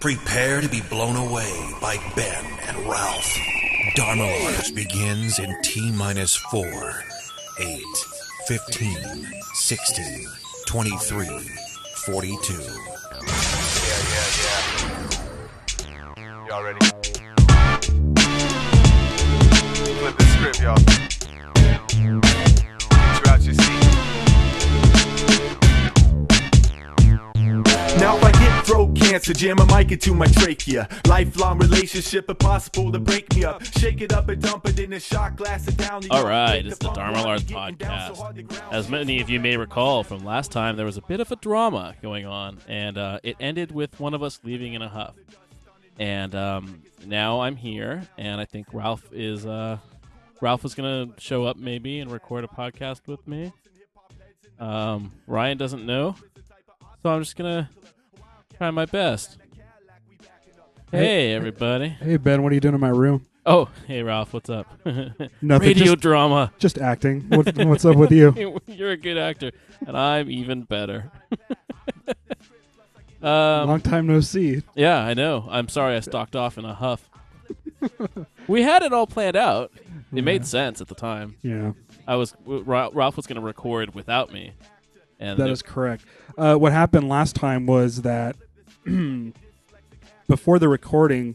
Prepare to be blown away by Ben and Ralph. Dharma Lars begins in T-minus 4, 8, 15, 16, 23, 42. Yeah. Y'all ready? Flip the script, y'all. Get you out your seat. Now if I get throat cancer, jam a mic into my trachea. Lifelong relationship, impossible to break me up. Shake it up and dump it in a shot glass it down. All right, it's the Dharma Lars podcast. As many of you may recall from last time, there was a bit of a drama going on, and it ended with one of us leaving in a huff. And now I'm here, and I think Ralph is going to show up maybe and record a podcast with me. Ryan doesn't know, so I'm just going to try my best. Hey, everybody. Hey, Ben, what are you doing in my room? Oh, hey, Ralph, what's up? Nothing. Radio drama. Just acting. What's up with you? You're a good actor, and I'm even better. Long time no see. Yeah, I know. I'm sorry I stalked off in a huff. We had it all planned out. It made sense at the time. Yeah. Ralph was going to record without me. And that is correct. What happened last time was that before the recording,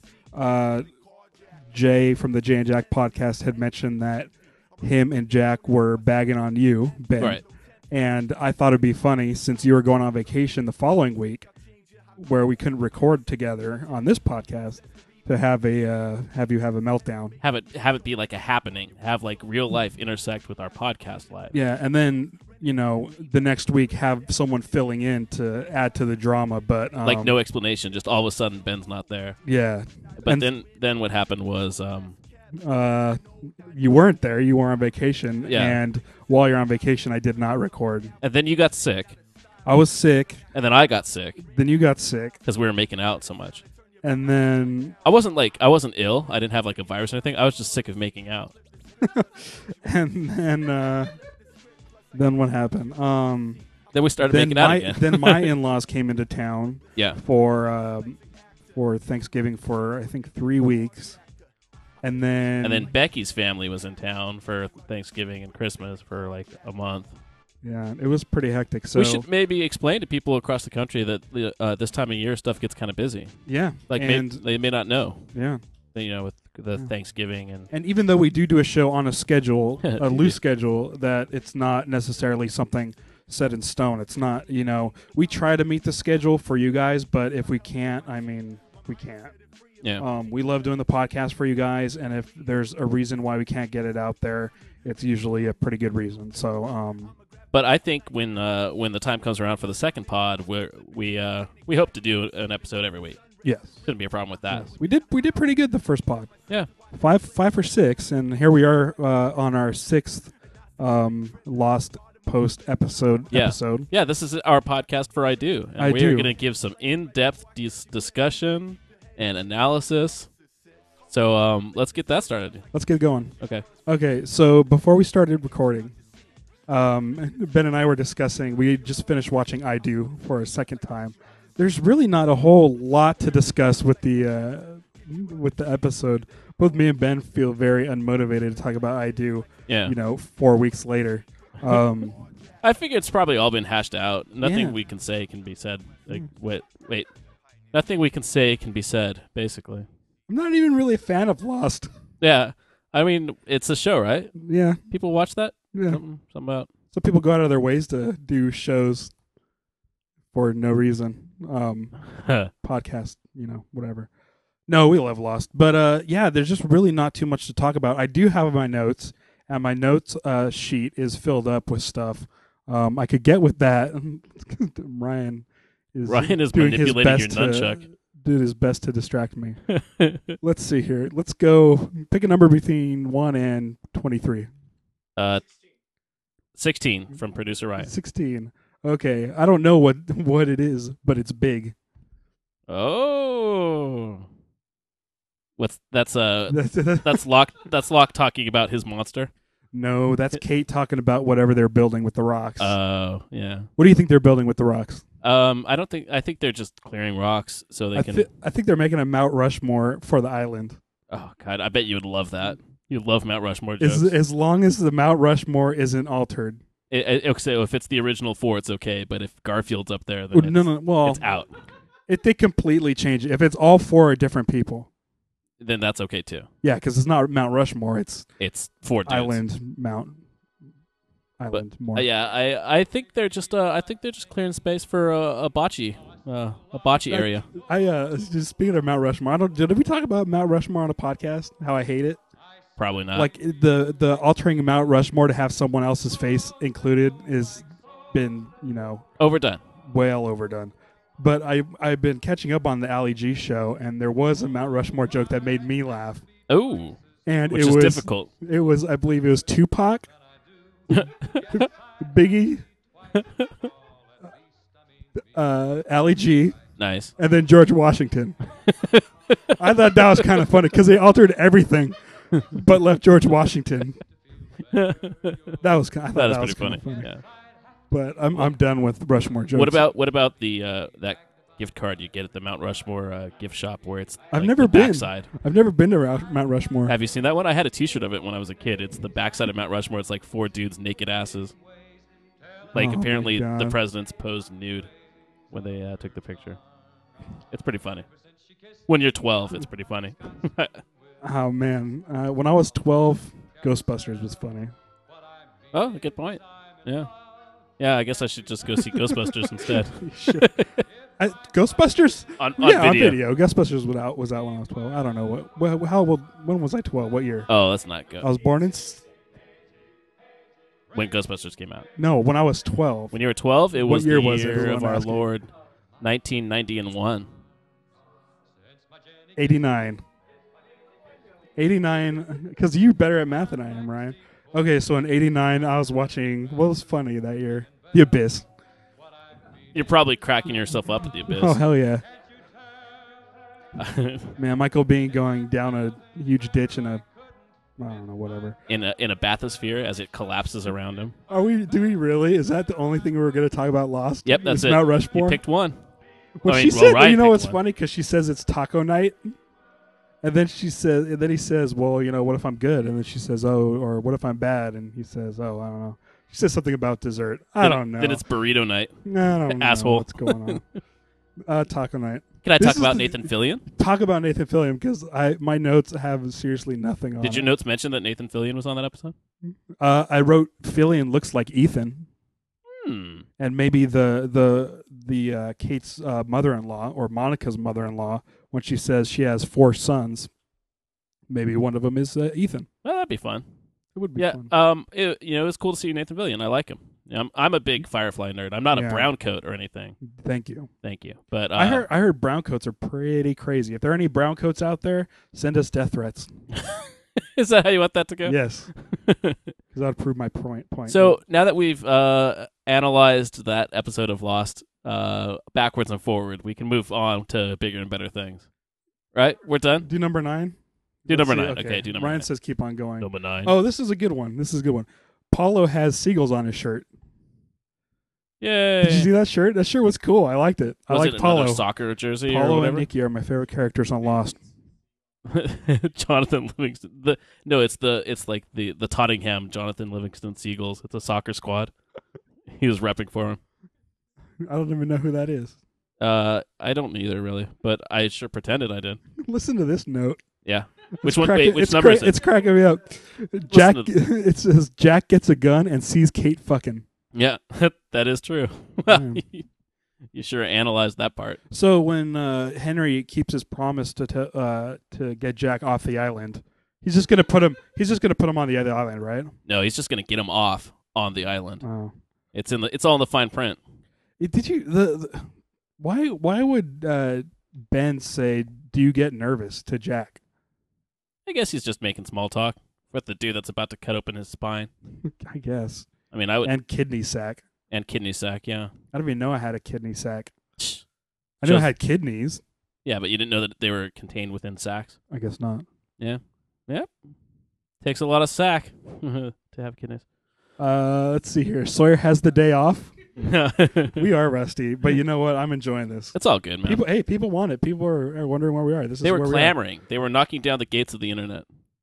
Jay from the Jay and Jack podcast had mentioned that him and Jack were bagging on you, Ben. Right. And I thought it'd be funny since you were going on vacation the following week, where we couldn't record together on this podcast, to have you have a meltdown. Have it be like a happening. Have like real life intersect with our podcast live. Yeah, and then the next week have someone filling in to add to the drama, but like no explanation. Just all of a sudden Ben's not there. Yeah, but then what happened was you weren't there. You were on vacation. Yeah. And while you're on vacation, I did not record. And then you got sick. I was sick. And then I got sick. Then you got sick because we were making out so much. And then I wasn't ill. I didn't have like a virus or anything. I was just sick of making out. And then what happened? Then we started making out again. Then my in-laws came into town. Yeah. For Thanksgiving for I think 3 weeks, and then Becky's family was in town for Thanksgiving and Christmas for like a month. Yeah, it was pretty hectic. So we should maybe explain to people across the country that this time of year stuff gets kind of busy. Yeah, like they may not know. Yeah, with the Thanksgiving and even though we do a show on a schedule, a loose schedule, that it's not necessarily something set in stone. It's not. We try to meet the schedule for you guys, but if we can't, we can't. Yeah. We love doing the podcast for you guys, and if there's a reason why we can't get it out there, it's usually a pretty good reason. So. But I think when the time comes around for the second pod, we hope to do an episode every week. Yes, shouldn't be a problem with that. Yes. We did pretty good the first pod. Yeah, 5 or 6, and here we are on our 6th Lost Post episode. Yeah, this is our podcast for I Do. And we're going to give some in-depth discussion and analysis. So let's get that started. Let's get going. Okay. So before we started recording, Ben and I were discussing. We just finished watching I Do for a second time. There's really not a whole lot to discuss with the episode. Both me and Ben feel very unmotivated to talk about I Do. Yeah. 4 weeks later. I figure it's probably all been hashed out. Nothing we can say can be said. Like, wait. Nothing we can say can be said, basically. I'm not even really a fan of Lost. Yeah. I mean, it's a show, right? Yeah. People watch that? Yeah. Something about... Some people go out of their ways to do shows for no reason. Podcast, whatever. No, we love Lost. But, there's just really not too much to talk about. I do have my notes, and my notes sheet is filled up with stuff. I could get with that. Ryan is manipulating your nunchuck. Did his best to distract me. Let's see here. Let's go. Pick a number between 1 and 23. 16 from producer Ryan. 16. Okay, I don't know what it is, but it's big. Oh, that's Locke. That's Locke talking about his monster. No, that's Kate talking about whatever they're building with the rocks. Oh, yeah. What do you think they're building with the rocks? I think they're just clearing rocks so they can. I think they're making a Mount Rushmore for the island. Oh God, I bet you would love that. You'd love Mount Rushmore jokes. As long as the Mount Rushmore isn't altered. So if it's the original 4, it's okay. But if Garfield's up there, then Well, it's out. If they completely change it, if it's all 4 are different people, then that's okay too. yeah, because it's not Mount Rushmore, it's 4 dudes. Island more. Yeah, I think they're just clearing space for a bocce area. Just speaking of Mount Rushmore, did we talk about Mount Rushmore on a podcast? How I hate it. Probably not. Like the altering Mount Rushmore to have someone else's face included is been overdone. Well overdone. But I've been catching up on the Ali G show, and there was a Mount Rushmore joke that made me laugh. Oh, and which is difficult. It was, I believe, it was Tupac, Biggie, Ali G, nice, and then George Washington. I thought that was kind of funny because they altered everything, but left George Washington. That was pretty funny. Yeah. But I'm done with Rushmore jokes. What about the that gift card you get at the Mount Rushmore gift shop where it's I've like never the been. backside? I've never been to Mount Rushmore. Have you seen that one? I had a T-shirt of it when I was a kid. It's the backside of Mount Rushmore. It's like 4 dudes naked asses. Like apparently the presidents posed nude when they took the picture. It's pretty funny. When you're 12, it's pretty funny. Oh man, when I was 12, Ghostbusters was funny. Oh, good point. Yeah. Yeah, I guess I should just go see Ghostbusters instead. Ghostbusters? On video. Ghostbusters was out when I was 12. I don't know when was I 12? What year? Oh, let's not go. I was born in when Ghostbusters came out. No, when I was 12. When you were 12, it was the year of our Lord, 1991. 89. 89, because you're better at math than I am, Ryan. Okay, so in 89, I was watching, what was funny that year? The Abyss. You're probably cracking yourself up at The Abyss. Oh, hell yeah. Man, Michael Biehn going down a huge ditch in a, I don't know, whatever. In a bathysphere as it collapses around him. Do we really? Is that the only thing we were going to talk about Lost? Yep, that's it. Mount Rushmore? You picked one. She said, you know what's funny? Because she says it's taco night. And then he says, well, what if I'm good? And then she says, oh, or what if I'm bad? And he says, oh, I don't know. She says something about dessert. I don't know. Then it's burrito night. I don't know Asshole. what's going on. Taco night. Can I talk about Nathan Fillion? Talk about Nathan Fillion because my notes have seriously nothing on it. Did your notes mention that Nathan Fillion was on that episode? I wrote Fillion looks like Ethan. And maybe the Kate's mother-in-law or Monica's mother-in-law, when she says she has 4 sons, maybe one of them is Ethan. Well, that'd be fun. It would be fun. It was cool to see Nathan Fillion. I like him. I'm a big Firefly nerd. I'm not a brown coat or anything. Thank you. But I heard brown coats are pretty crazy. If there are any brown coats out there, send us death threats. Is that how you want that to go? Yes. Because that would prove my point. So now that we've analyzed that episode of Lost backwards and forward, we can move on to bigger and better things. Right? We're done? Do number 9? Do number 9. Okay, do number 9. Ryan says keep on going. Number 9. Oh, this is a good one. Paulo has seagulls on his shirt. Yay. Did you see that shirt? That shirt was cool. I liked it. I like Paulo. Another soccer jersey Paulo or whatever? and Nikki are my favorite characters on Lost. Jonathan Livingston. It's like the Tottenham Jonathan Livingston Seagulls. It's a soccer squad. He was repping for him. I don't even know who that is. I don't either really, but I sure pretended I did. Listen to this note. Yeah. Which one? Which number is it? It's cracking me up. Jack. It says Jack gets a gun and sees Kate fucking. Yeah, that is true. You sure analyzed that part. So when Henry keeps his promise to get Jack off the island, he's just gonna put him. He's just gonna put him on the other island, right? No, he's just gonna get him off on the island. Oh, it's all in the fine print. Did you why would Ben say, "Do you get nervous?" to Jack? I guess he's just making small talk with the dude that's about to cut open his spine. I guess. I mean, I would. And kidney sack. And kidney sack, yeah. I don't even know I had a kidney sack. I knew I had kidneys. Yeah, but you didn't know that they were contained within sacks. I guess not. Yeah. Yep. Takes a lot of sack to have kidneys. Let's see here. Sawyer has the day off. We are rusty, but you know what? I'm enjoying this. It's all good, man. People want it. People are wondering where we are. They were clamoring. They were knocking down the gates of the internet.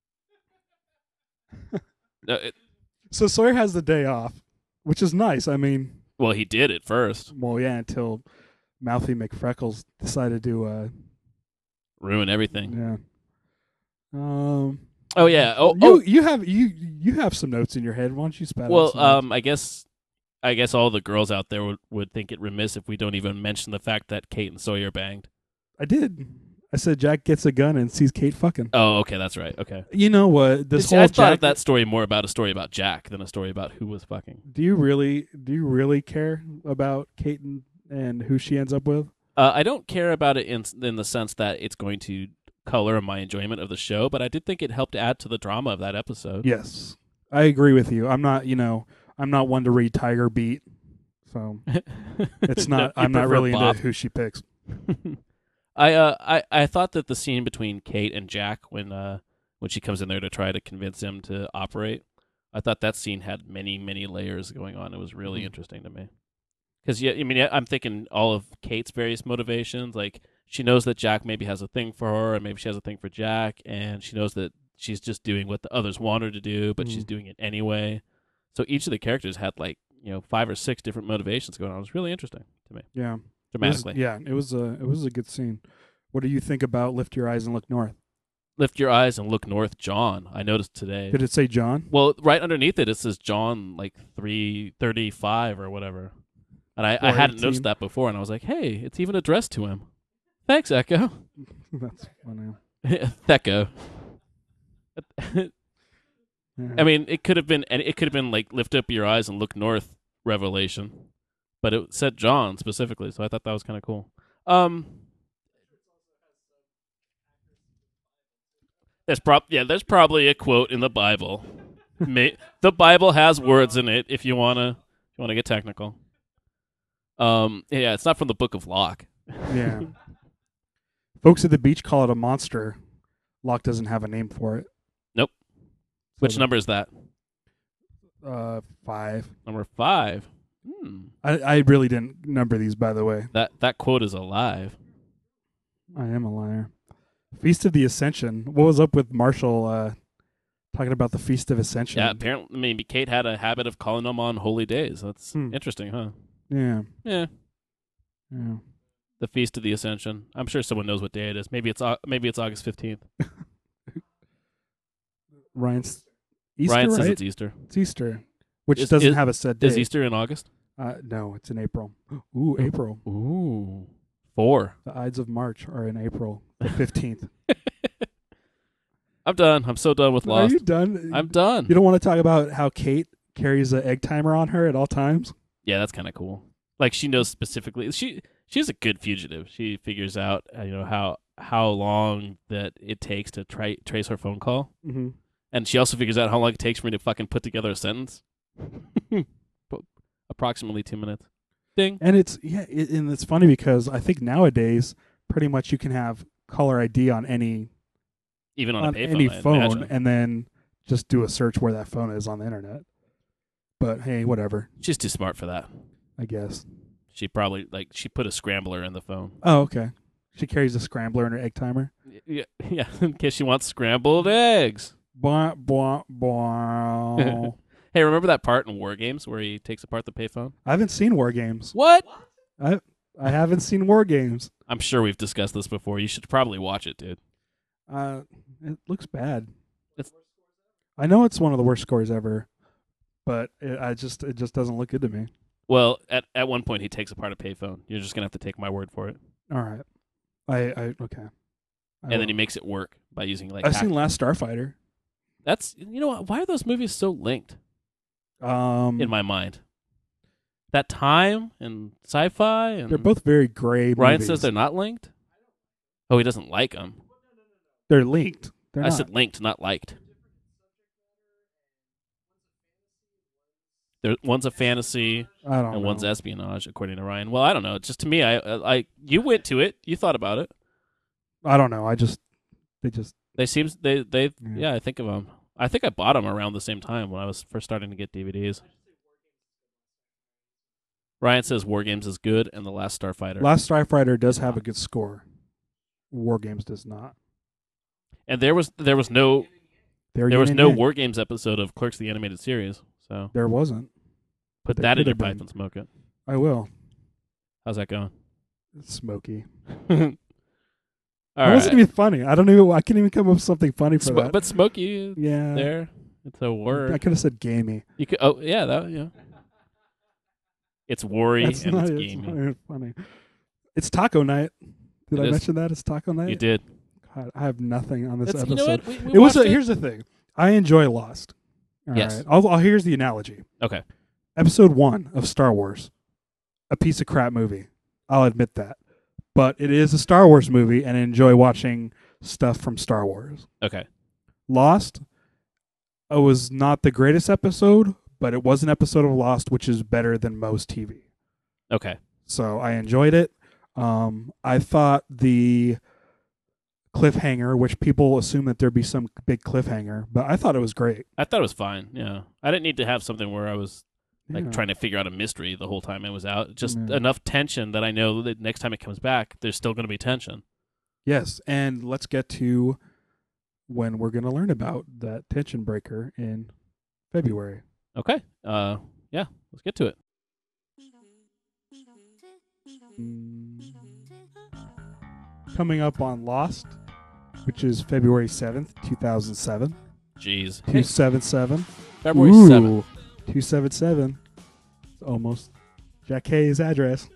So Sawyer has the day off, which is nice. I mean, well, he did at first. Well, yeah, until Mouthy McFreckles decided to ruin everything. Yeah. Oh yeah. You have some notes in your head. Why don't you spat? Well, I guess all the girls out there would think it remiss if we don't even mention the fact that Kate and Sawyer banged. I did. I said Jack gets a gun and sees Kate fucking. Oh, okay, that's right. Okay. You know what? I thought of that story more about a story about Jack than a story about who was fucking. Do you really care about Kate and who she ends up with? I don't care about it in the sense that it's going to color my enjoyment of the show, but I did think it helped add to the drama of that episode. Yes, I agree with you. I'm not one to read Tiger Beat, so it's not. I'm not really into who she picks. I thought that the scene between Kate and Jack when she comes in there to try to convince him to operate, I thought that scene had many layers going on. It was really interesting to me. Because I'm thinking all of Kate's various motivations. Like, she knows that Jack maybe has a thing for her, and maybe she has a thing for Jack, and she knows that she's just doing what the others want her to do, but she's doing it anyway. So each of the characters had 5 or 6 different motivations going on. It was really interesting to me. Yeah, dramatically. It was a good scene. What do you think about Lift Your Eyes and Look North? Lift Your Eyes and Look North, John. I noticed today. Did it say John? Well, right underneath it says John 335 or whatever. And I hadn't noticed that before, and I was like, hey, it's even addressed to him. Thanks, Echo. That's funny. Thecco. Yeah. I mean, it could have been Lift Up Your Eyes and Look North Revelation, but it said John specifically, so I thought that was kind of cool. There's probably a quote in the Bible. The Bible has words in it if you wanna get technical. It's not from the Book of Locke. Yeah. Folks at the beach call it a monster. Locke doesn't have a name for it. Nope. So which number is that? 5. Number 5. I really didn't number these, by the way. That quote is alive. I am a liar. Feast of the Ascension. What was up with Marshall talking about the Feast of Ascension? Yeah, apparently maybe Kate had a habit of calling them on holy days. That's interesting, huh? Yeah. Yeah. The Feast of the Ascension. I'm sure someone knows what day it is. Maybe it's August 15th. Ryan says it's Easter. It's Easter, which doesn't have a set date. Is Easter in August? No, it's in April. Ooh, April. Ooh. 4. The Ides of March are in April, the 15th. I'm done. I'm so done with Lost. Are you done? I'm done. You don't want to talk about how Kate carries an egg timer on her at all times? Yeah, that's kind of cool. Like, she knows specifically. She's a good fugitive. She figures out how long that it takes to trace her phone call. Mm-hmm. And she also figures out how long it takes for me to fucking put together a sentence. Approximately 2 minutes. Ding. And it's funny because I think nowadays pretty much you can have caller ID on any phone and then just do a search where that phone is on the internet. But hey, whatever. She's too smart for that, I guess. She probably she put a scrambler in the phone. Oh, okay. She carries a scrambler in her egg timer. Yeah, in case she wants scrambled eggs. Blah, blah, blah. Hey, remember that part in War Games where he takes apart the payphone? I haven't seen War Games. What? I haven't seen War Games. I'm sure we've discussed this before. You should probably watch it, dude. It looks bad. I know it's one of the worst scores ever, but it just doesn't look good to me. Well, at one point he takes apart a payphone. You're just gonna have to take my word for it. All right. I okay. And then he makes it work by using I've seen Last Starfighter. That's why are those movies so linked? In my mind, that time and sci-fi and they're both very gray. Ryan movies. says they're not linked. Oh, he doesn't like them. They're linked. I said linked, not liked. One's a fantasy, and one's espionage, according to Ryan. Well, I don't know. Just to me, you went to it. You thought about it. I don't know. They seem I think of them. I think I bought them around the same time when I was first starting to get DVDs. Ryan says War Games is good, and The Last Starfighter. Last Starfighter does have a good score. War Games does not. And there was no War Games episode of Clerks the Animated Series. So There wasn't. put there that in could your have pipe been. and smoke it. I will. How's that going? It's smoky. All That right. wasn't even funny. I can't even come up with something funny for that. But smoky yeah. there. It's a word. I could have said gamey. You could. Oh yeah, that yeah. It's worry That's and not, it's it's gamey. not even funny. It's taco night. Did It I is. mention that? It's taco night? You did. God, I have nothing on this That's, episode. you know what? We It was watched here's the thing. I enjoy Lost. All Yes. right. I'll here's the analogy. Okay. Episode 1 of Star Wars. A piece of crap movie. I'll admit that. But it is a Star Wars movie and I enjoy watching stuff from Star Wars. Okay. Lost was not the greatest episode, but it was an episode of Lost which is better than most TV. Okay. So I enjoyed it. I thought the cliffhanger, which people assume that there'd be some big cliffhanger, but I thought it was great. I thought it was fine. Yeah. I didn't need to have something where I was like Yeah. trying to figure out a mystery the whole time it was out. Just Yeah. enough tension that I know that next time it comes back, there's still going to be tension. Yes, and let's get to when we're going to learn about that tension breaker in February. Okay. Yeah. Let's get to it. Coming up on Lost, which is February 7th, 2007. Jeez. 277. February Ooh, 7th. 277. It's almost Jack Hayes' address.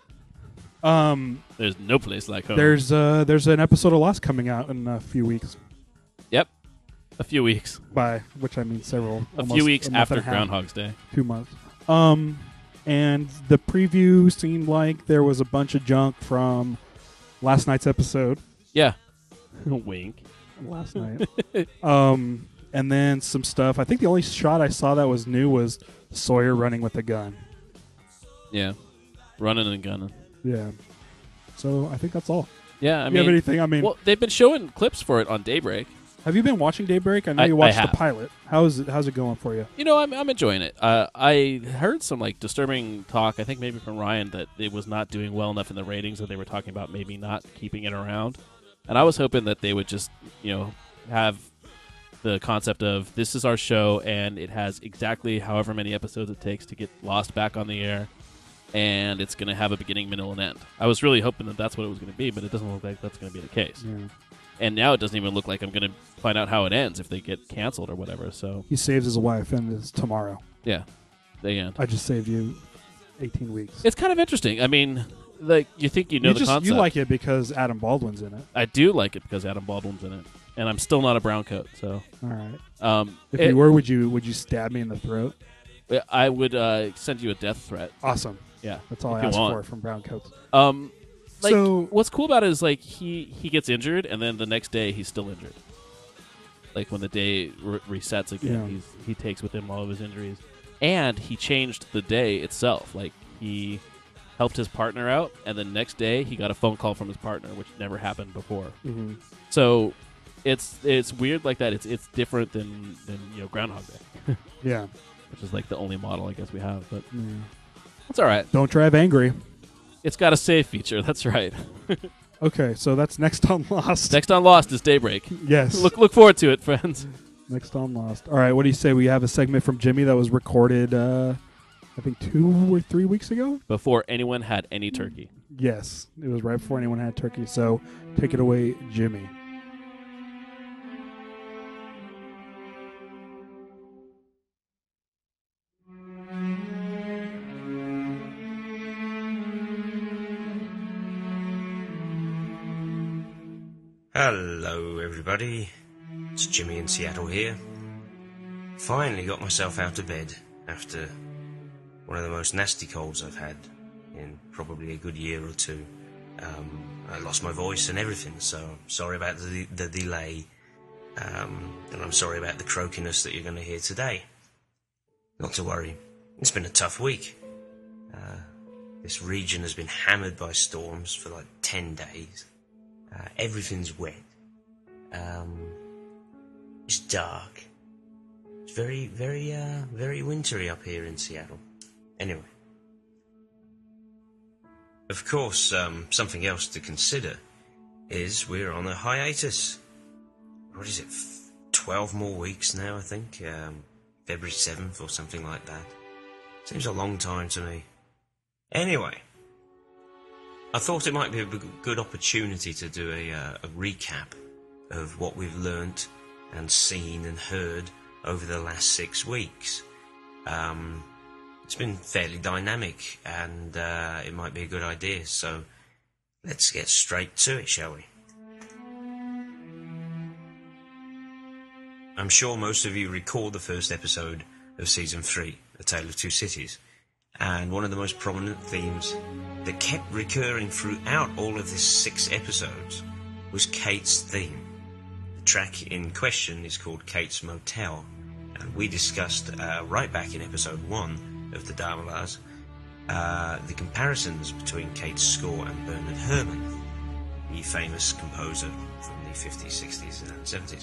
There's no place like home. There's an episode of Lost coming out in a few weeks. Yep. A few weeks. By which I mean several. A almost few weeks a month after and a half, Groundhog's Day. 2 months. And the preview seemed like there was a bunch of junk from last night's episode. Yeah. Wink. Last night. And then some stuff. I think the only shot I saw that was new was Sawyer running with a gun. Yeah. Running and gunning. Yeah. So I think that's all. Yeah, I You mean, have anything? I mean, well, they've been showing clips for it on Daybreak. have you been watching Daybreak? I know I you watched the have. pilot. How's it going for you? You know, I'm enjoying it. I heard some like disturbing talk. I think maybe from Ryan that it was not doing well enough in the ratings that they were talking about maybe not keeping it around. And I was hoping that they would just have the concept of this is our show and it has exactly however many episodes it takes to get Lost back on the air, and it's going to have a beginning, middle, and end. I was really hoping that that's what it was going to be, but it doesn't look like that's going to be the case. Yeah. And now it doesn't even look like I'm going to find out how it ends if they get canceled or whatever. So He saves his wife, and it's tomorrow. yeah, the end. I just saved you 18 weeks. It's kind of interesting. I mean, like you think you know the concept. You like it because Adam Baldwin's in it. I do like it because Adam Baldwin's in it, and I'm still not a brown coat. So All right. If it- you were, would you stab me in the throat? I would send you a death threat. Awesome. Yeah, That's all if I you ask want. for from brown coats. Like So- what's cool about it is like he gets injured, and then the next day he's still injured. Like when the day resets again, Yeah. he takes with him all of his injuries, and he changed the day itself. Like he helped his partner out, and the next day he got a phone call from his partner, which never happened before. Mm-hmm. So it's weird like that. It's different than Groundhog Day, Yeah. which is like the only model I guess we have. But Yeah. it's all right. Don't drive angry. It's got a save feature. That's right. Okay, so that's next on Lost. Next on Lost is Daybreak. Yes. Look forward to it, friends. Next on Lost. All right, what do you say? We have a segment from Jimmy that was recorded, I think 2 or 3 weeks ago? Before anyone had any turkey. Yes. It was right before anyone had turkey. So take it away, Jimmy. Hello, everybody. It's Jimmy in Seattle here. Finally got myself out of bed after one of the most nasty colds I've had in probably a good year or two. I lost my voice and everything, so I'm sorry about the delay. And I'm sorry about the croakiness that you're going to hear today. Not to worry, it's been a tough week. This region has been hammered by storms for like 10 days. Everything's wet. It's dark. It's very, very, very wintry up here in Seattle. Anyway, Of course, something else to consider is we're on a hiatus. What is it, 12 more weeks now, I think? February 7th or something like that. Seems a long time to me. Anyway, I thought it might be a good opportunity to do a recap of what we've learnt and seen and heard over the last 6 weeks. It's been fairly dynamic, and it might be a good idea, so let's get straight to it, shall we? I'm sure most of you recall the first episode of Season 3, A Tale of Two Cities, and one of the most prominent themes that kept recurring throughout all of these 6 episodes was Kate's theme. The track in question is called Kate's Motel, and we discussed right back in episode 1 of the Dharmalars the comparisons between Kate's score and Bernard Herrmann, the famous composer from the 50s, 60s and 70s.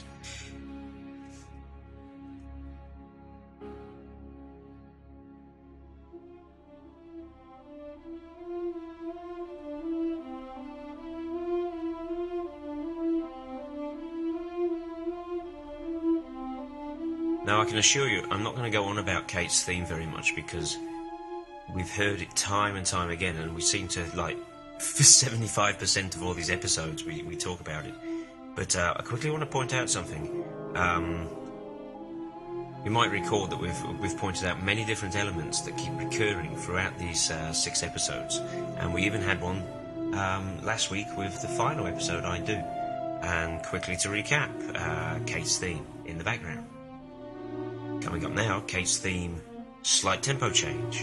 Now, I can assure you, I'm not going to go on about Kate's theme very much because we've heard it time and time again, and we seem to, like, for 75% of all these episodes, we talk about it. But I quickly want to point out something. You might recall that we've pointed out many different elements that keep recurring throughout these 6 episodes, and we even had one last week with the final episode, I Do. And quickly to recap, Kate's theme in the background. Coming up now, Kate's theme, slight tempo change.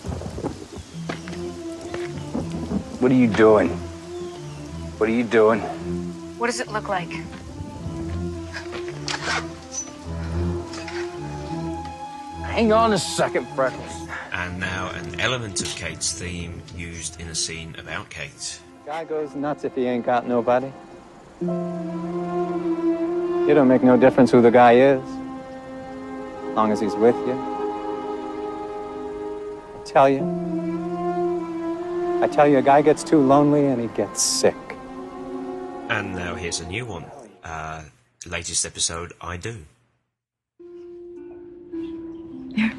What are you doing? What are you doing? What does it look like? Hang on a second, Freckles. And now an element of Kate's theme used in a scene about Kate. Guy goes nuts if he ain't got nobody. It don't make no difference who the guy is, as long as he's with you. I tell you, a guy gets too lonely and he gets sick. And now here's a new one. Latest episode, I Do. Yeah.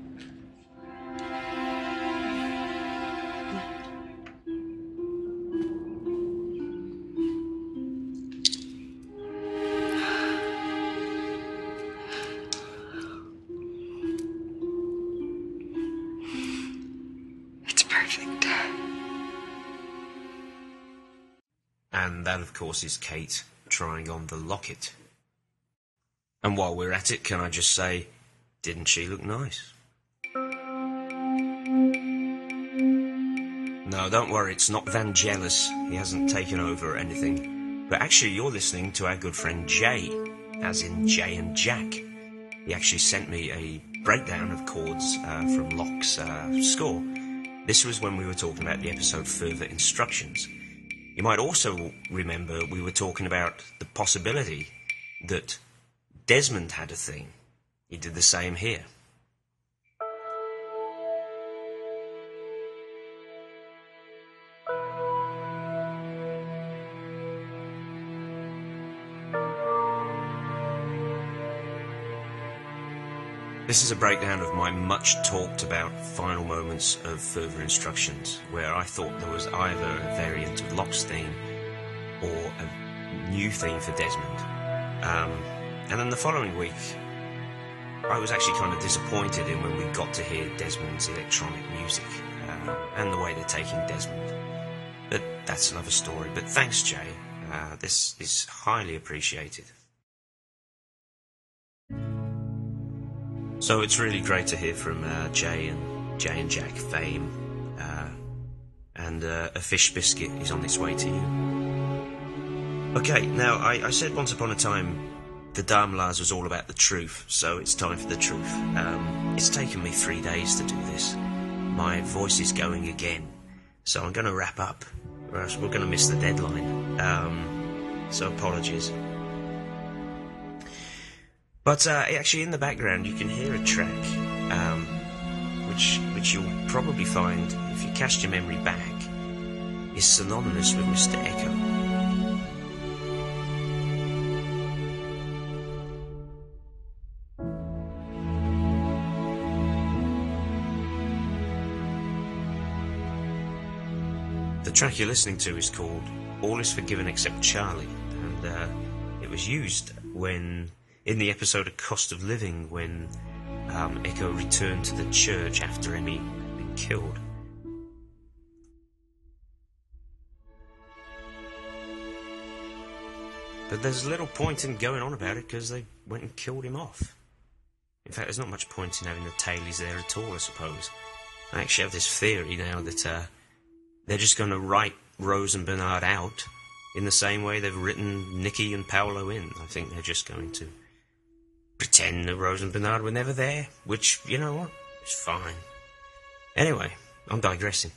And that, of course, is Kate trying on the locket. And while we're at it, can I just say, didn't she look nice? No, don't worry, it's not Vangelis. He hasn't taken over or anything. But actually, you're listening to our good friend Jay, as in Jay and Jack. He actually sent me a breakdown of chords from Locke's score. This was when we were talking about the episode Further Instructions. You might also remember we were talking about the possibility that Desmond had a theme. He did the same here. This is a breakdown of my much talked about final moments of Further Instructions, where I thought there was either a variant of Locke's theme or a new theme for Desmond. And then the following week, I was actually kind of disappointed in when we got to hear Desmond's electronic music and the way they're taking Desmond. But that's another story. But thanks, Jay. This is highly appreciated. So it's really great to hear from Jay and Jack fame, and a fish biscuit is on its way to you. Okay, now I said once upon a time the Dharmalars was all about the truth, so it's time for the truth. It's taken me 3 days to do this. My voice is going again, so I'm going to wrap up, or else we're going to miss the deadline. So apologies. But actually, in the background, you can hear a track, which you'll probably find, if you cast your memory back, is synonymous with Mr. Echo. The track you're listening to is called All Is Forgiven Except Charlie, and it was used when, in the episode of Cost of Living, when Echo returned to the church after Emmy had been killed. But there's little point in going on about it because they went and killed him off. In fact, there's not much point in having the tailies there at all, I suppose. I actually have this theory now that they're just going to write Rose and Bernard out in the same way they've written Nikki and Paolo in. I think they're just going to pretend that Rose and Bernard were never there, which, you know what, is fine. Anyway, I'm digressing.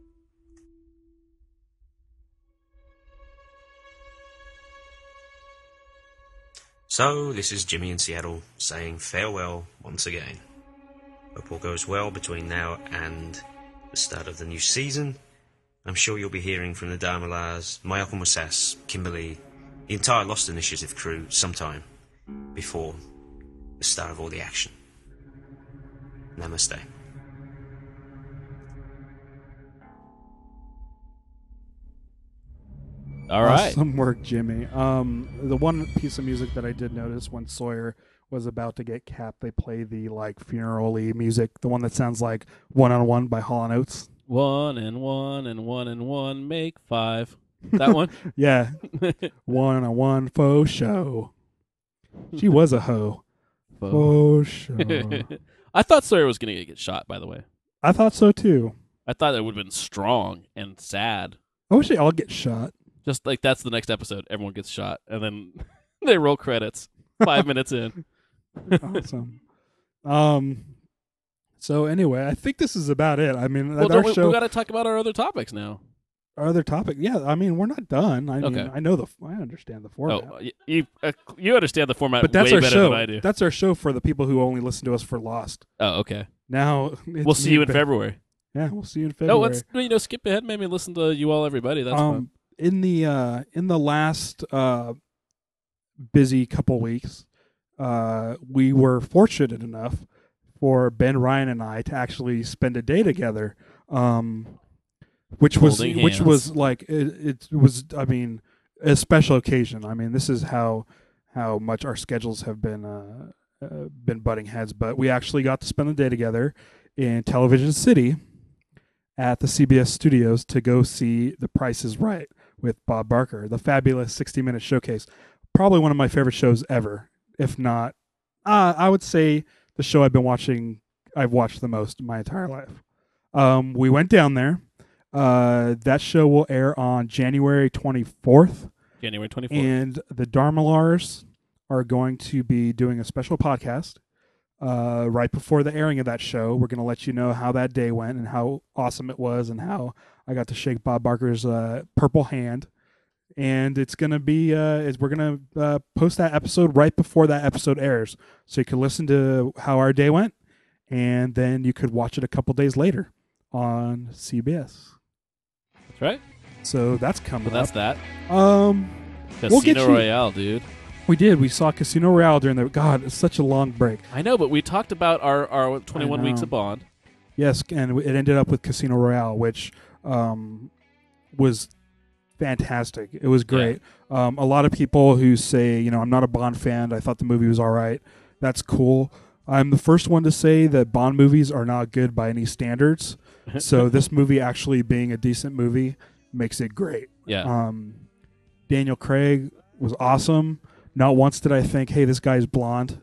So, this is Jimmy in Seattle saying farewell once again. Hope all goes well between now and the start of the new season. I'm sure you'll be hearing from the Dharmalars, Mayako Musas, Kimberly, the entire Lost Initiative crew sometime before the start of all the action. Namaste. All right. Awesome work, Jimmy. The one piece of music that I did notice when Sawyer was about to get capped, they play the like funeral-y music, the one that sounds like One on One by Hall & Oates. 1 and 1 and 1 and 1 make 5. That one? Yeah. 1 on 1 faux show. She was a hoe. Faux show. I thought Sawyer was going to get shot, by the way. I thought so too. I thought it would have been strong and sad. I wish they all get shot. Just like that's the next episode. Everyone gets shot. And then they roll credits 5 minutes in. Awesome. So anyway, I think this is about it. I mean, Well, our we show, got to talk about our other topics now. our other topic. Yeah, I mean, we're not done. I mean, Okay. I understand the format. Oh, you understand the format but that's way our better show. than I do. That's our show for the people who only listen to us for Lost. Oh, okay. Now it's We'll see me, you in Ben. February. Yeah, we'll see you in No, February. let's skip ahead. Maybe listen to you all, everybody. That's fun. In the last busy couple weeks, we were fortunate enough for Ben, Ryan, and I to actually spend a day together, which was like it was. I mean, a special occasion. I mean, this is how much our schedules have been butting heads. But we actually got to spend the day together in Television City at the CBS studios to go see The Price is Right with Bob Barker, the fabulous 60-minute showcase. Probably one of my favorite shows ever, if not, I would say the show I've watched the most in my entire life. We went down there. That show will air on January 24th. January 24th. And the Dharmalars are going to be doing a special podcast right before the airing of that show. We're going to let you know how that day went and how awesome it was and how I got to shake Bob Barker's purple hand. And it's going to be, we're going to post that episode right before that episode airs. So you can listen to how our day went, and then you could watch it a couple days later on CBS. That's right. So that's coming That's up. that. Casino Casino Royale, dude. We did. We saw Casino Royale during the... God, it's such a long break. I know, but we talked about our 21 weeks of Bond. Yes, and it ended up with Casino Royale, which was fantastic. It was great. Yeah. A lot of people who say, I'm not a Bond fan. I thought the movie was all right. That's cool. I'm the first one to say that Bond movies are not good by any standards. So this movie actually being a decent movie makes it great. Yeah. Daniel Craig was awesome. Not once did I think, hey, this guy's blonde.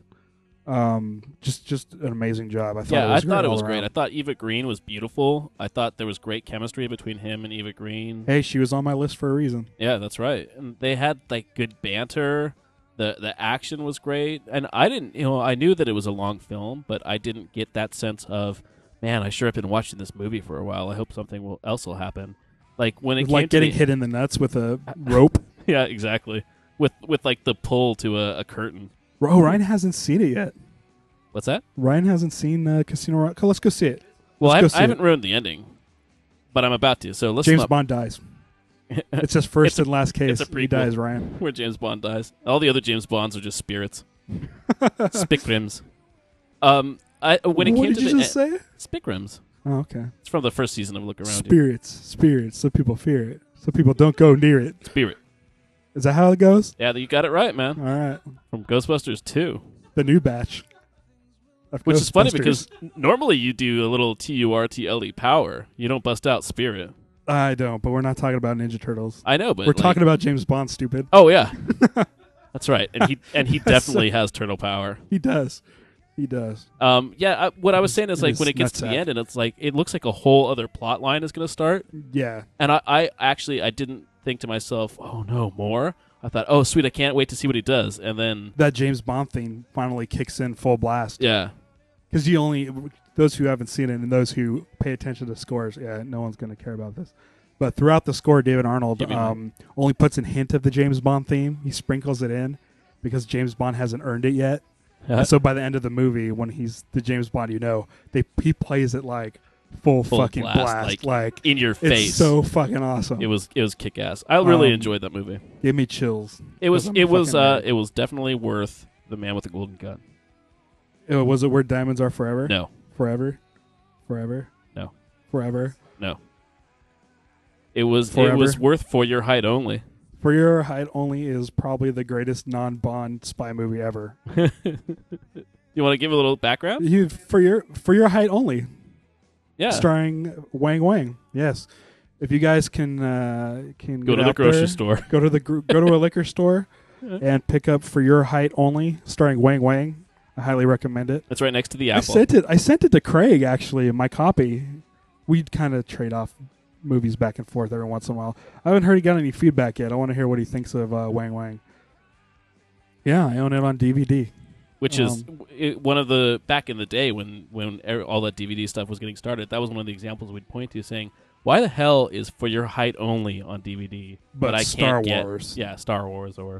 Just an amazing job. I thought it was great. I thought Eva Green was beautiful. I thought there was great chemistry between him and Eva Green. Hey, she was on my list for a reason. Yeah, that's right. And they had like good banter. The action was great. And I didn't, I knew that it was a long film, but I didn't get that sense of, man, I sure have been watching this movie for a while. I hope something else will happen. Like when it came like getting hit in the nuts with a rope. Yeah, exactly. With like the pull to a curtain. Oh, Ryan hasn't seen it yet. What's that? Ryan hasn't seen Casino Royale. Let's go see it. Well, I haven't ruined the ending, but I'm about to. So let's. James Bond dies. It's just first and last case. It's a prequel. He dies, Ryan. Where James Bond dies. All the other James Bonds are just spirits. Spikrims. When it What came did to you the just say? Spikrims. Oh, okay. It's from the first season of Look Around You. Spirits. Some people fear it. Some people don't go near it. Spirit. Is that how it goes? Yeah, you got it right, man. All right. From Ghostbusters 2. The new batch. of Which is funny Ghostbusters. because normally you do a little TURTLE power. You don't bust out Spirit. I don't, but we're not talking about Ninja Turtles. I know, but We're talking about James Bond, stupid. Oh yeah, that's right. And he definitely has turtle power. He does. He does. What I was saying is It like is when it gets to the nutsack. end and it's like it looks like a whole other plot line is going to start. Yeah. And I actually didn't think to myself, oh no, more. I thought, oh sweet, I can't wait to see what he does. And then That James Bond theme finally kicks in full blast. yeah, Because those who haven't seen it and those who pay attention to scores, no one's going to care about this. But throughout the score, David Arnold Give me one. only puts a hint of the James Bond theme. He sprinkles it in because James Bond hasn't earned it yet. And so by the end of the movie, when he's the James Bond, he plays it like full fucking blast, like in your face. It's so fucking awesome. It was kick ass. I really enjoyed that movie. Give me chills. It was 'Cause I'm a fucking nerd. it was definitely worth The Man with the Golden Gun. Was it Where Diamonds Are Forever? No, Forever. no, Forever. no. It was Forever? worth For Your Height Only. For Your Height Only is probably the greatest non-Bond spy movie ever. You want to give a little background? For Your Height Only, Yeah. starring Wang Wang. Yes, if you guys can Go get to the out grocery there, store. go to a liquor store and pick up For Your Height Only, starring Wang Wang. I highly recommend it. It's right next to the I Apple. sent it to Craig actually in my copy. We'd kind of trade off movies back and forth every once in a while. I haven't heard he got any feedback yet. I want to hear what he thinks of Wang Wang. Yeah, I own it on DVD. Which is one of the back in the day when all that DVD stuff was getting started. That was one of the examples we'd point to, saying, "Why the hell is For Your Height Only on DVD, But I Star can't Wars. get Star Wars or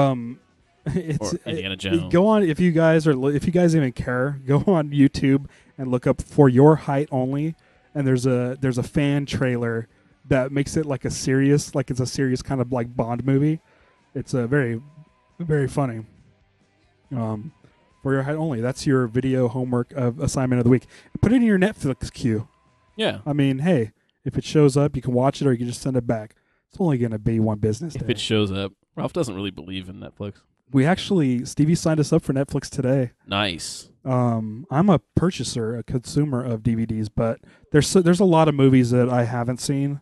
It's Indiana Jones." Go on if you guys even care. Go on YouTube and look up For Your Height Only, and there's a fan trailer that makes it like it's a serious kind of like Bond movie. It's a very, very funny. For Your Height Only. That's your video homework assignment of the week. Put it in your Netflix queue. Yeah. I mean, hey, if it shows up, you can watch it or you can just send it back. It's only going to be one business day. If it shows up. Ralph doesn't really believe in Netflix. Stevie signed us up for Netflix today. Nice. I'm a purchaser, a consumer of DVDs, but there's a lot of movies that I haven't seen.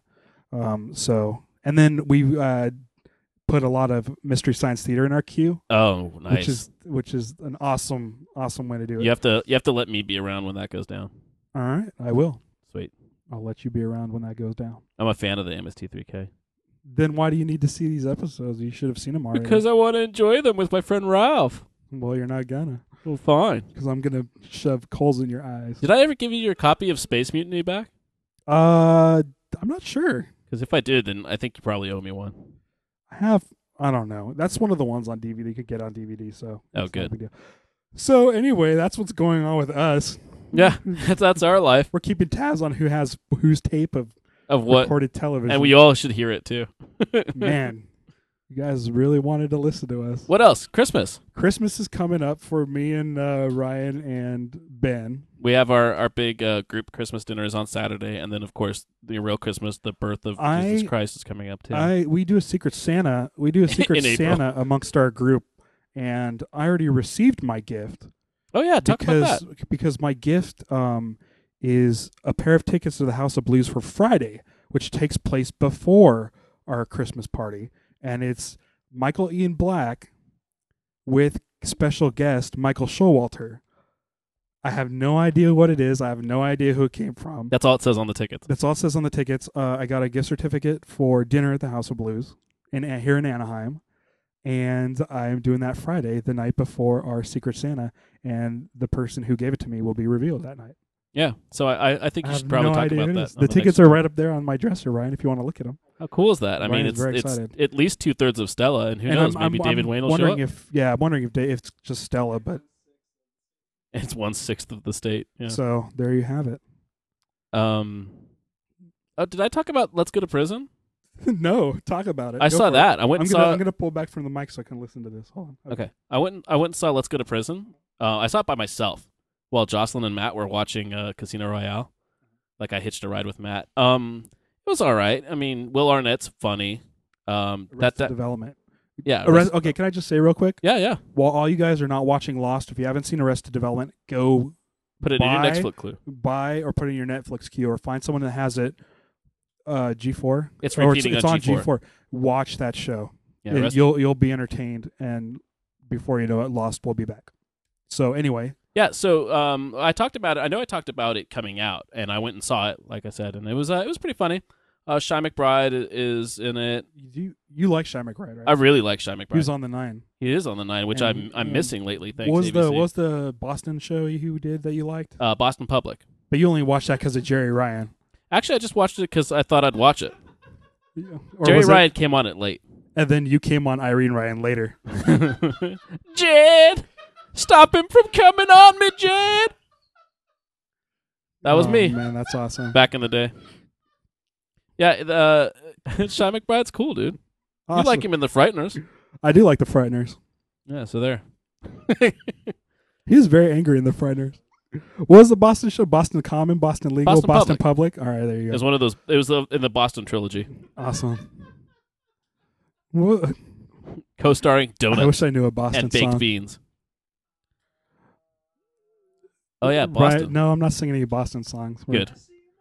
And then we put a lot of Mystery Science Theater in our queue. Oh, nice. Which is an awesome way to do it. You have to let me be around when that goes down. All right, I will. Sweet. I'll let you be around when that goes down. I'm a fan of the MST3K. Then why do you need to see these episodes? You should have seen them already. Because I want to enjoy them with my friend Ralph. Well, you're not gonna. Well, fine. Because I'm gonna shove coals in your eyes. Did I ever give you your copy of Space Mutiny back? I'm not sure. Because if I did, then I think you probably owe me one. I don't know. That's one of the ones on DVD. You could get on DVD. So Oh, that's not a good. big deal. So anyway, that's what's going on with us. Yeah, that's our life. We're keeping tabs on who has whose tape of what recorded television. And we all should hear it too. Man, you guys really wanted to listen to us. What else? Christmas. Christmas is coming up for me and Ryan and Ben. We have our big group Christmas dinners on Saturday, and then of course the real Christmas, the birth of Jesus Christ, is coming up too. We do a secret Santa. We do a secret In April. Santa amongst our group, and I already received my gift. Oh yeah, talk about that. Because my gift is a pair of tickets to the House of Blues for Friday, which takes place before our Christmas party, and it's Michael Ian Black with special guest Michael Showalter. I have no idea what it is. I have no idea who it came from. That's all it says on the tickets. That's all it says on the tickets. I got a gift certificate for dinner at the House of Blues here in Anaheim. And I'm doing that Friday, the night before our Secret Santa, and the person who gave it to me will be revealed that night. Yeah, so I think you should probably talk about that. The tickets are right up there on my dresser, Ryan, if you want to look at them. How cool is that? I mean, Ryan's very it's excited. at least 2/3 of Stella, and who knows, maybe David Wayne will show up. I'm wondering if it's just Stella, but It's 1/6 of the state. Yeah. so there you have it. Did I talk about Let's Go to Prison? No, talk about it. I Go saw for it. that. I went I'm and gonna saw. I'm gonna pull back from the mic so I can listen to this. Hold on. Okay. I went and saw Let's Go to Prison. I saw it by myself while Jocelyn and Matt were watching Casino Royale. Like I hitched a ride with Matt. It was all right. I mean, Will Arnett's funny. Arrested Development. Yeah. Okay, can I just say real quick? Yeah. While all you guys are not watching Lost, if you haven't seen Arrested Development, go Put it in your Netflix clue. buy or put it in your Netflix queue or find someone that has it. G4. It's Or repeating it's on on G4. G4. Watch that show. Yeah. You'll be entertained, and before you know it, Lost will be back. So anyway, Yeah, so I talked about it. I know I talked about it coming out, and I went and saw it, like I said, and it was pretty funny. Shy McBride is in it. you like Shy McBride, right? I really like Shy McBride. He was on the 9. He is on the 9, which I'm missing lately. Thanks. What ABC. was the Boston show you did that you liked? Boston Public. But you only watched that because of Jerry Ryan. Actually, I just watched it because I thought I'd watch it. Or Jerry was it- Ryan came on it late. and then you came on Irene Ryan later. Jed, stop him from coming on me, Jed. That was Oh, me Man, that's awesome. back in the day. Yeah, Shy McBride's cool, dude. Awesome. You like him in The Frighteners. I do like the Frighteners. Yeah, so there. He was very angry in the Frighteners. What was the Boston show? Boston Common, Boston Legal, Boston Boston Public. All right, there you It go. was one of those. It was in the Boston trilogy, Awesome. What? co-starring I Donut wish I knew a Boston and baked song. beans. Oh yeah, Right? Boston. No, I'm not singing any Boston songs. Good.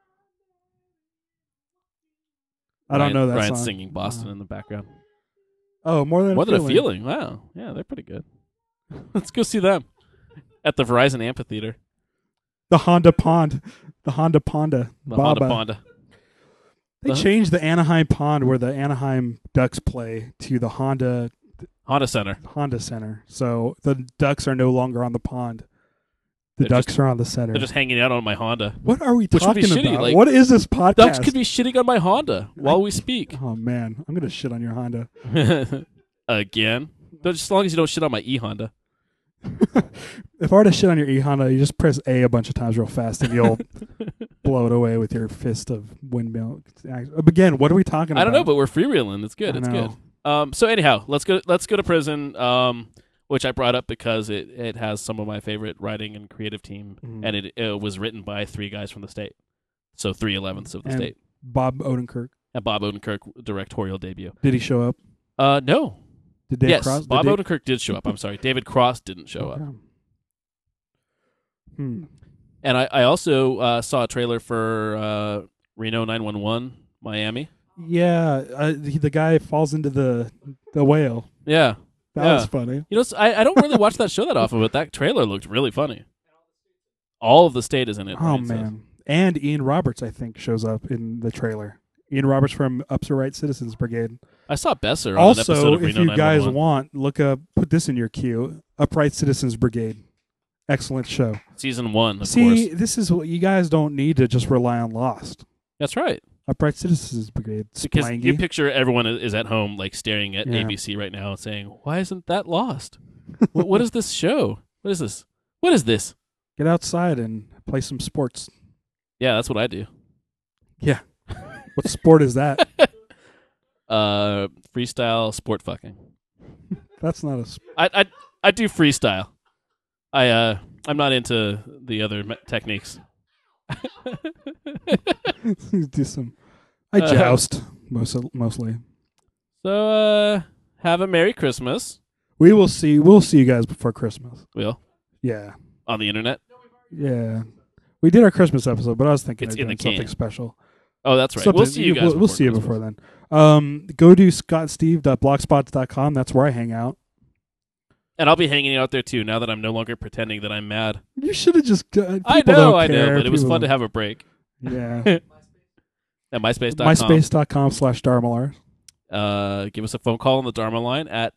I don't know that Ryan's song. singing Boston in the background. Oh, more than More a than feeling. a feeling. Wow. Yeah, they're pretty good. Let's go see them at the Verizon Amphitheater. The Honda Pond. The Honda Ponda. The Baba. Honda Ponda. They changed the Anaheim Pond where the Anaheim Ducks play to the Honda Honda Center. Center. So the Ducks are no longer on the pond. The They're Ducks are on the center. They're just hanging out on my Honda. What are we Which would be talking shitty, about? like- What is this podcast? Ducks could be shitting on my Honda while we speak. Oh man, I'm gonna shit on your Honda. Again? Just as long as you don't shit on my E-Honda. If I were to shit on your E-Honda, you just press A a bunch of times real fast and you'll blow it away with your fist of windmill. Again, what are we talking about? I don't know, but we're freewheeling. It's good. I It's know. good. So anyhow, let's go to prison. Which I brought up because it has some of my favorite writing and creative team, and it was written by 3 guys from the state, so 3/11ths of the And state. Bob Odenkirk. And Bob Odenkirk directorial debut. Did he show up? No. Did Dave Yes, Cross? Bob Did Odenkirk did show up. I'm sorry, David Cross didn't show up. Hmm. And I also saw a trailer for Reno 911 Miami. Yeah, the guy falls into the whale. Yeah. That was funny. You know, I don't really watch that show that often, but that trailer looked really funny. All of the state is in it. Oh Ryan says. man! And Ian Roberts, I think, shows up in the trailer. Ian Roberts from Up to Right Citizens Brigade. I saw Besser on an episode Also, of if Reno you guys 911. want, look up, put this in your queue. Upright Citizens Brigade. Excellent show. Season 1, of See, course. this is what you guys don't need to just rely on Lost. That's right. Upright Citizens Brigade. Because Splangy. you picture everyone is at home, like staring at Yeah. ABC right now and saying, "Why isn't that Lost? what is this show? What is this? What is this?" Get outside and play some sports. Yeah, that's what I do. Yeah. What sport is that? Freestyle sport fucking. That's not a. I do freestyle. I'm not into the other techniques. Do some. I joust mostly. So have a Merry Christmas. We will see. We'll see you guys before Christmas. Will Yeah. on the internet. Yeah. We did our Christmas episode, but I was thinking It's of in doing the something can. special. Oh, that's right. Something- We'll see you guys. We'll see you before then. Go to scottsteve.blogspot.com. That's where I hang out. And I'll be hanging out there too. Now that I'm no longer pretending that I'm mad. You should have just. I know, but it was fun to have a break. Yeah. At MySpace.com. MySpace.com/Darmalars. Give us a phone call on the Dharma line at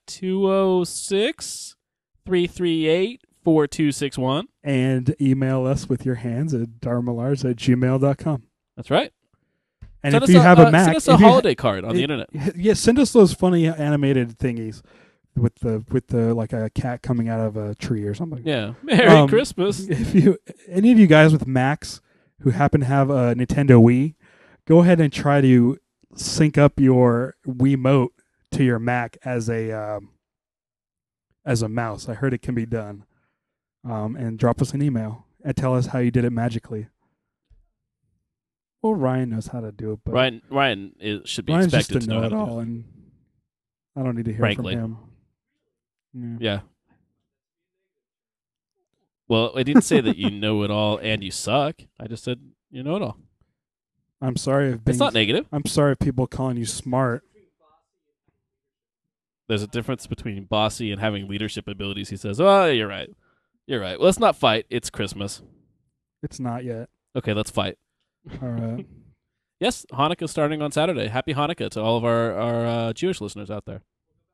206-338-4261. And email us with your hands at darmalars@gmail.com. That's right. And Send if us you have a Mac, send us a if you holiday card on the internet. Yeah, send us those funny animated thingies with the like a cat coming out of a tree or something. Yeah. Merry Christmas. If any of you guys with Macs who happen to have a Nintendo Wii, go ahead and try to sync up your Wiimote to your Mac as a mouse. I heard it can be done. And drop us an email and tell us how you did it magically. Well, Ryan knows how to do it, but Ryan should be Ryan's expected just to a know how to do know-it-all, it. and I don't need to hear Frankly. from him. Yeah. Well, I didn't say that you know it all and you suck. I just said you know it all. I'm sorry if It's not negative. I'm sorry if people calling you smart. There's a difference between bossy and having leadership abilities. He says, "Oh, you're right. You're right. Well, let's not fight. It's Christmas. It's not yet. Okay, let's fight." All right. Yes, Hanukkah's starting on Saturday. Happy Hanukkah to all of our Jewish listeners out there.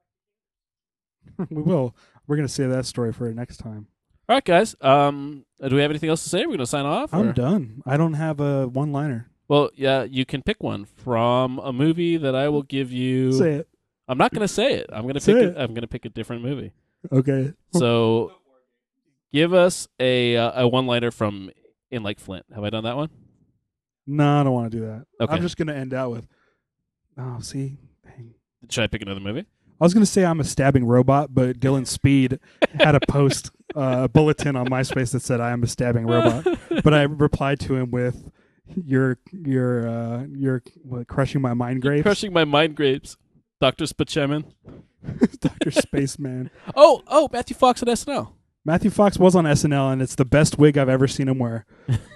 We will. We're going to save that story for next time. All right, guys. Do we have anything else to say? We're going to sign off? I'm or? done. I don't have a one-liner. Well, yeah, you can pick one from a movie that I will give you. Say it. I'm not going to say it. I'm going to pick a different movie. Okay. So, give us a one-liner from In Like Flint. Have I done that one? No, I don't want to do that. Okay. I'm just going to end out with, oh, see? Dang. Should I pick another movie? I was going to say I'm a stabbing robot, but Dylan Speed had a post, bulletin on MySpace that said I am a stabbing robot. But I replied to him with, you're what, crushing my mind grapes? Crushing my mind grapes. Dr. Spaceman. Dr. Spaceman. Oh, Matthew Fox at SNL. Matthew Fox was on SNL, and it's the best wig I've ever seen him wear.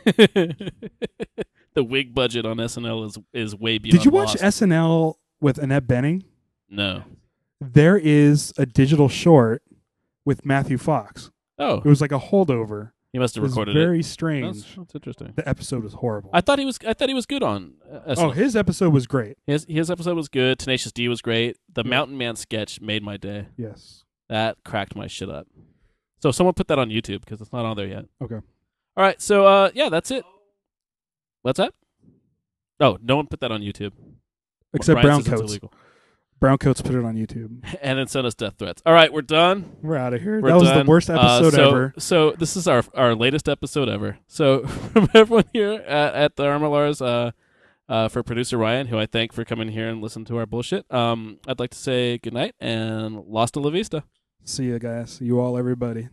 The wig budget on SNL is way beyond. Did you watch Lost. SNL with Annette Bening? No. There is a digital short with Matthew Fox. Oh, It was like a holdover. he must have It was recorded very it. strange. That's interesting. The episode was horrible. I thought he was good on SNL. Oh, his episode was great. His episode was good. Tenacious D was great. The Mountain Man sketch made my day. Yes. That cracked my shit up. So someone put that on YouTube because it's not on there yet. Okay. All right, so yeah, that's it. What's that? Oh, no one put that on YouTube. Except Brian Brown says it's Coats. illegal. Brown Coats put it on YouTube. And then send us death threats. All right, we're done. We're out of here. We're That was done. the worst episode ever. So this is our latest episode ever. So from everyone here at the Armalars, for producer Ryan, who I thank for coming here and listen to our bullshit, I'd like to say good night and hasta la vista. See you guys. See you all, everybody.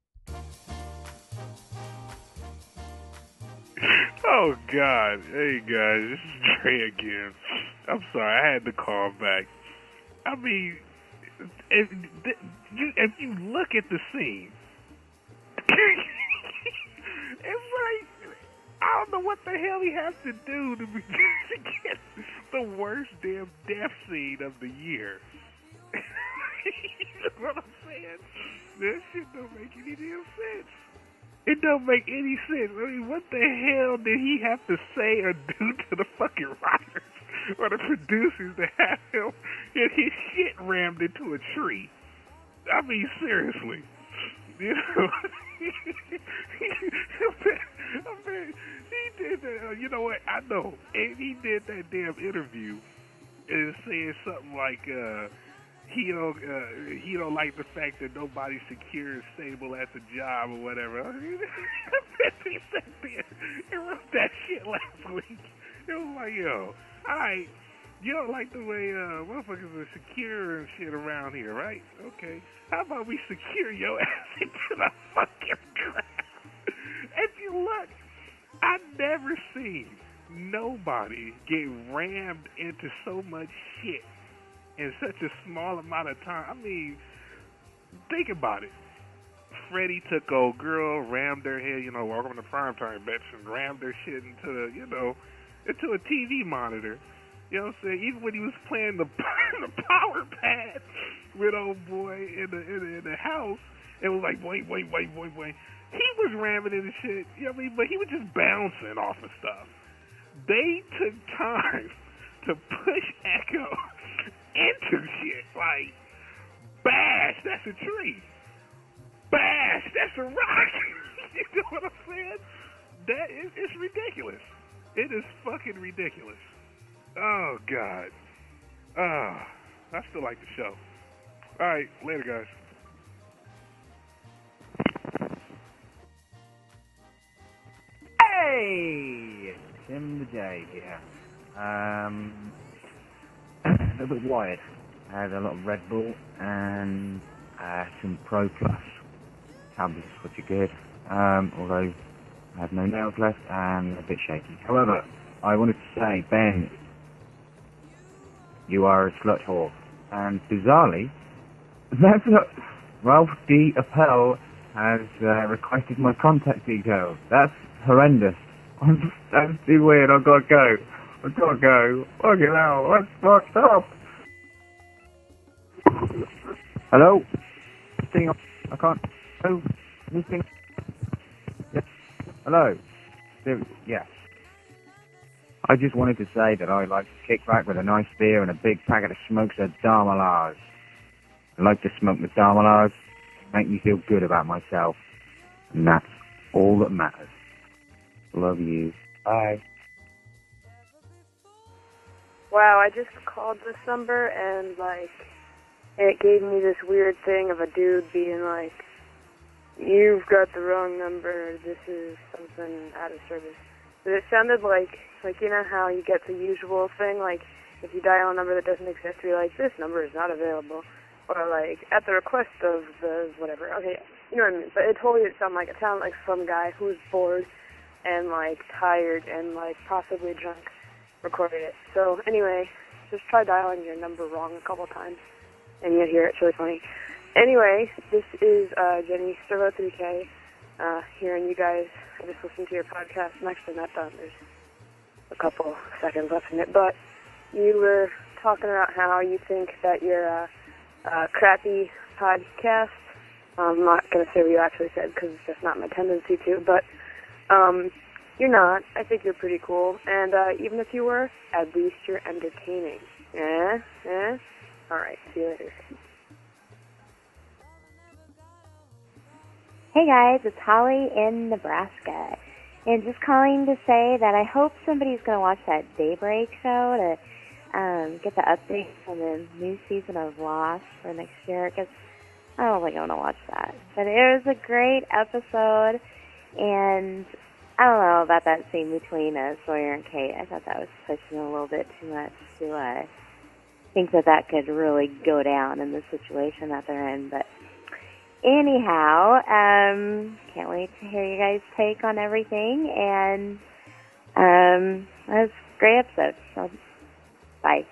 Oh, God. Hey, guys. This is Trey again. I'm sorry. I had to call back. I mean, if you look at the scene, it's like, I don't know what the hell he has to do to get the worst damn death scene of the year. You know what I'm saying? That shit don't make any damn sense. It don't make any sense. I mean, what the hell did he have to say or do to the fucking writers or the producers to have him get his shit rammed into a tree? I mean, seriously. You know? I mean, he did that. You know what? I know. And he did that damn interview and saying something like, he don't like the fact that nobody's secure and stable at the job or whatever. He sat there and wrote that shit last week. It was like, yo, alright, you don't like the way motherfuckers are secure and shit around here, right? Okay. How about we secure your ass into the fucking ground? If you look, I've never seen nobody get rammed into so much shit in such a small amount of time. I mean, think about it. Freddie took old girl, rammed her head, welcome to primetime, bitch, and rammed her shit into into a TV monitor. You know what I'm saying? Even when he was playing the power pad with old boy in the house, it was like, boing, boing, boing, boing, boing. He was ramming into shit, you know what I mean? But he was just bouncing off of stuff. They took time to push Echo into shit. Like, bash, that's a tree. Bash, that's a rock. You know what I'm saying? It's ridiculous. It is fucking ridiculous. Oh, God. I still like the show. All right, later, guys. Hey! Tim the J here. little bit wired. I had a lot of Red Bull and some Pro Plus tablets, which are good. Although I have no nails left and a bit shaky. However, I wanted to say, Ben, you are a slut whore. And bizarrely, that's not... Ralph D. Appel has requested my contact details. That's horrendous. That's too weird. I've got to go. Fucking hell, that's fucked up. Hello? Thing on. I can't. Oh, this thing. Yeah. Hello? Yeah. I just wanted to say that I like to kick back with a nice beer and a big packet of smokes of Darmalars. I like to smoke the Darmalars, make me feel good about myself. And that's all that matters. Love you. Bye. Wow, I just called this number and, like, it gave me this weird thing of a dude being like, you've got the wrong number, this is something out of service. But it sounded like, you know how you get the usual thing, like, if you dial a number that doesn't exist, you're like, this number is not available. Or, like, at the request of the whatever. Okay, you know what I mean. But it totally didn't sound like, it sounded like some guy who was bored and, like, tired and, like, possibly drunk recorded it. So, anyway, just try dialing your number wrong a couple times, and you'll hear it. It's really funny. Anyway, this is Jenny Servo 3K, hearing you guys. I just listened to your podcast. I'm actually not done. There's a couple seconds left in it. But you were talking about how you think that you're crappy podcast. I'm not going to say what you actually said because it's just not my tendency to, but you're not. I think you're pretty cool. And even if you were, at least you're entertaining. All right, see you later. Hey guys, it's Holly in Nebraska. And just calling to say that I hope somebody's going to watch that Daybreak show to get the updates on the new season of Lost for next year, because I don't think I'm going to watch that. But it was a great episode, and I don't know about that scene between Sawyer and Kate. I thought that was pushing a little bit too much to think that could really go down in the situation that they're in. But anyhow, can't wait to hear you guys' take on everything, and that was a great episode. So, bye.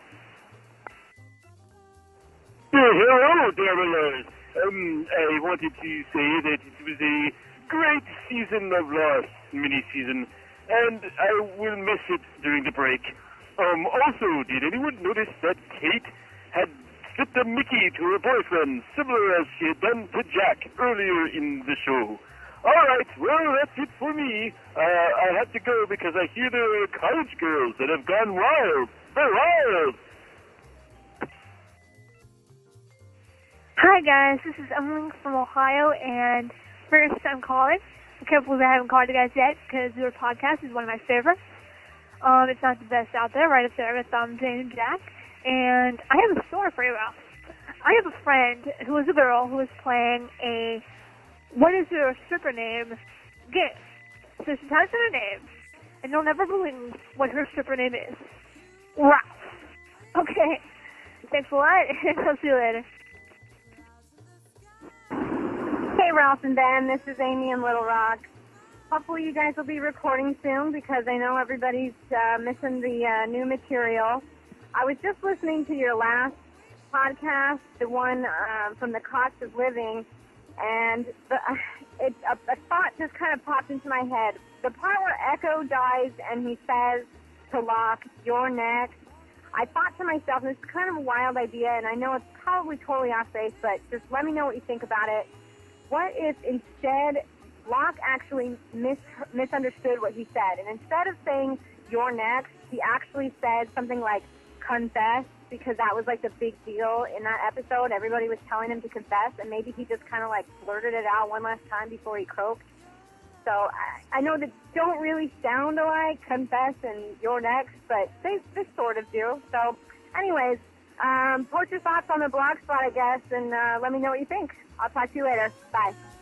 Hello, Darmalars. I wanted to say that it was a great season of Lost, mini-season, and I will miss it during the break. Also, did anyone notice that Kate had slipped a Mickey to her boyfriend, similar as she had done to Jack earlier in the show? All right, well, that's it for me. I have to go because I hear there are college girls that have gone wild. They're wild! Hi guys, this is Emily from Ohio, and first I'm calling. I can't believe I haven't called you guys yet, because your podcast is one of my favorites. It's not the best out there, right up there with Jane and Jack. And I have a story for you, Ralph. I have a friend who is a girl who is playing a what is your stripper name game. So she types in her name, and you'll never believe what her stripper name is. Ralph. Okay. Thanks a lot, and I'll see you later. Hey, Ralph and Ben, this is Amy in Little Rock. Hopefully you guys will be recording soon because I know everybody's missing the new material. I was just listening to your last podcast, the one from the Cost of Living, and a thought just kind of popped into my head. The part where Echo dies and he says to Locke, "You're next," I thought to myself, and it's kind of a wild idea, and I know it's probably totally off base, but just let me know what you think about it. What if instead Locke actually misunderstood what he said, and instead of saying "you're next," he actually said something like "confess," because that was like the big deal in that episode. Everybody was telling him to confess, and maybe he just kind of like blurted it out one last time before he croaked. So I know that don't really sound alike, confess and "you're next," but they sort of do. So anyways, post your thoughts on the blog spot, I guess, and let me know what you think. I'll talk to you later. Bye.